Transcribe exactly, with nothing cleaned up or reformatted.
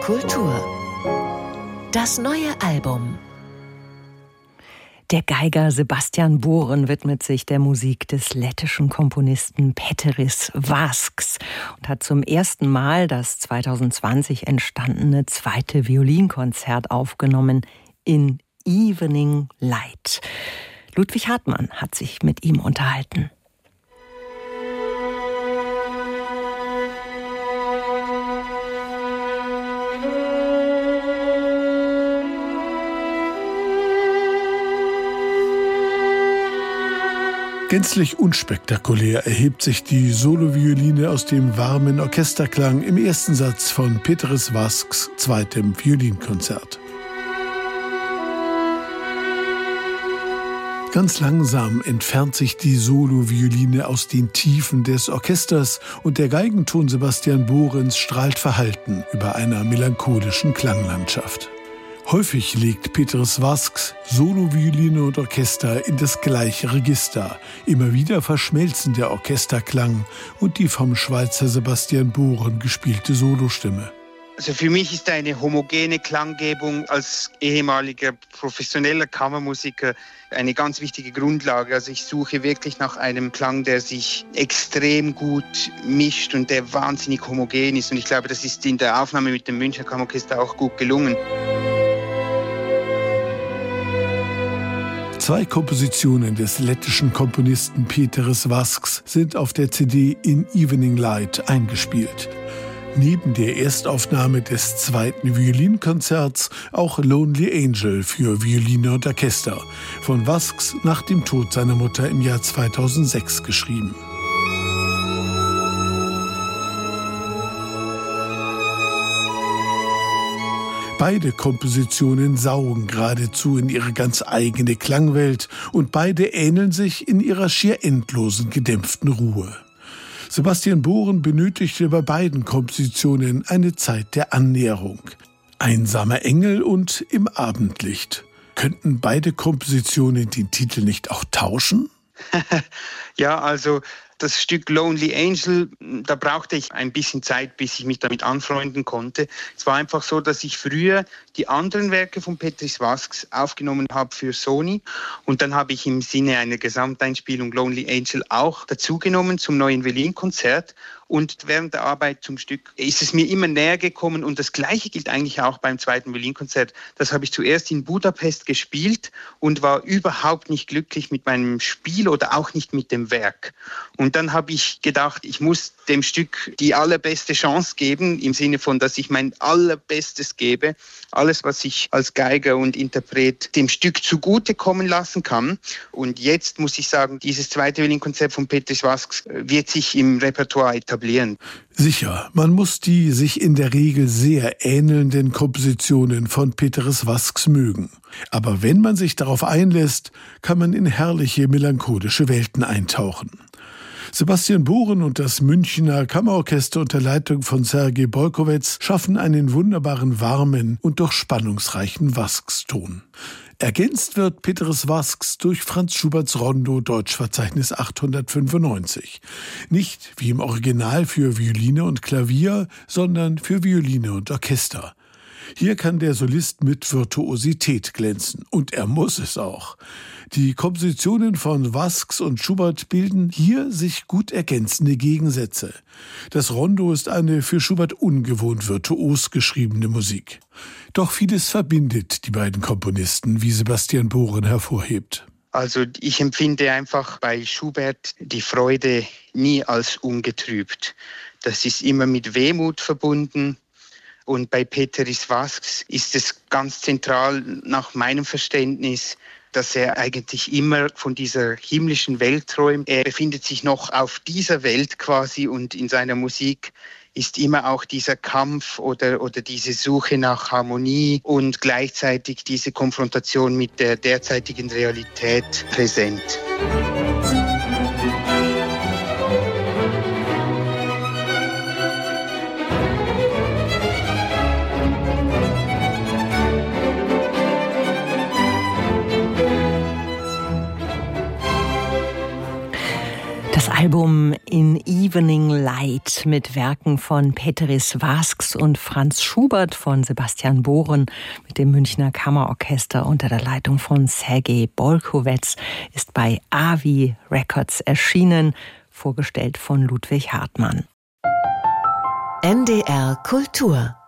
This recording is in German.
Kultur. Das neue Album. Der Geiger Sebastian Bohren widmet sich der Musik des lettischen Komponisten Peteris Vasks und hat zum ersten Mal das zweitausendzwanzig entstandene zweite Violinkonzert aufgenommen in Evening Light. Ludwig Hartmann hat sich mit ihm unterhalten. Gänzlich unspektakulär erhebt sich die Solovioline aus dem warmen Orchesterklang im ersten Satz von Peteris Vasks zweitem Violinkonzert. Ganz langsam entfernt sich die Solovioline aus den Tiefen des Orchesters und der Geigenton Sebastian Bohrens strahlt verhalten über einer melancholischen Klanglandschaft. Häufig legt Peteris Vasks Solovioline und Orchester in das gleiche Register. Immer wieder verschmelzen der Orchesterklang und die vom Schweizer Sebastian Bohren gespielte Solostimme. Also für mich ist eine homogene Klanggebung als ehemaliger professioneller Kammermusiker eine ganz wichtige Grundlage. Also ich suche wirklich nach einem Klang, der sich extrem gut mischt und der wahnsinnig homogen ist. Und ich glaube, das ist in der Aufnahme mit dem Münchner Kammerorchester auch gut gelungen. Zwei Kompositionen des lettischen Komponisten Peteris Vasks sind auf der C D In Evening Light eingespielt. Neben der Erstaufnahme des zweiten Violinkonzerts auch Lonely Angel für Violine und Orchester, von Vasks nach dem Tod seiner Mutter im Jahr zweitausendsechs geschrieben. Beide Kompositionen saugen geradezu in ihre ganz eigene Klangwelt und beide ähneln sich in ihrer schier endlosen, gedämpften Ruhe. Sebastian Bohren benötigte bei beiden Kompositionen eine Zeit der Annäherung. Einsamer Engel und Im Abendlicht. Könnten beide Kompositionen den Titel nicht auch tauschen? Ja, also das Stück Lonely Angel, da brauchte ich ein bisschen Zeit, bis ich mich damit anfreunden konnte. Es war einfach so, dass ich früher die anderen Werke von Peteris Vasks aufgenommen habe für Sony und dann habe ich im Sinne einer Gesamteinspielung Lonely Angel auch dazugenommen zum neuen Violinkonzert. Und während der Arbeit zum Stück ist es mir immer näher gekommen und das Gleiche gilt eigentlich auch beim zweiten Violinkonzert. Das habe ich zuerst in Budapest gespielt und war überhaupt nicht glücklich mit meinem Spiel oder auch nicht mit dem Werk. Und dann habe ich gedacht, ich muss dem Stück die allerbeste Chance geben, im Sinne von, dass ich mein allerbestes gebe, alles, was ich als Geiger und Interpret dem Stück zugutekommen lassen kann. Und jetzt muss ich sagen, dieses zweite Violinkonzert von Peteris Vasks wird sich im Repertoire etablieren. Sicher, man muss die sich in der Regel sehr ähnelnden Kompositionen von Peteris Vasks mögen. Aber wenn man sich darauf einlässt, kann man in herrliche, melancholische Welten eintauchen. Sebastian Bohren und das Münchner Kammerorchester unter Leitung von Sergei Bolkowetz schaffen einen wunderbaren, warmen und doch spannungsreichen Vasks-Ton. Ergänzt wird Peteris Vasks durch Franz Schuberts Rondo Deutschverzeichnis achthundertfünfundneunzig. Nicht wie im Original für Violine und Klavier, sondern für Violine und Orchester. Hier kann der Solist mit Virtuosität glänzen. Und er muss es auch. Die Kompositionen von Vasks und Schubert bilden hier sich gut ergänzende Gegensätze. Das Rondo ist eine für Schubert ungewohnt virtuos geschriebene Musik. Doch vieles verbindet die beiden Komponisten, wie Sebastian Bohren hervorhebt. Also ich empfinde einfach bei Schubert die Freude nie als ungetrübt. Das ist immer mit Wehmut verbunden. Und bei Peteris Vasks ist es ganz zentral nach meinem Verständnis, dass er eigentlich immer von dieser himmlischen Welt träumt. Er befindet sich noch auf dieser Welt quasi und in seiner Musik ist immer auch dieser Kampf oder, oder diese Suche nach Harmonie und gleichzeitig diese Konfrontation mit der derzeitigen Realität präsent. Das Album In Evening Light mit Werken von Peteris Vasks und Franz Schubert von Sebastian Bohren mit dem Münchner Kammerorchester unter der Leitung von Sergej Bolkowetz ist bei Avi Records erschienen, vorgestellt von Ludwig Hartmann. N D R Kultur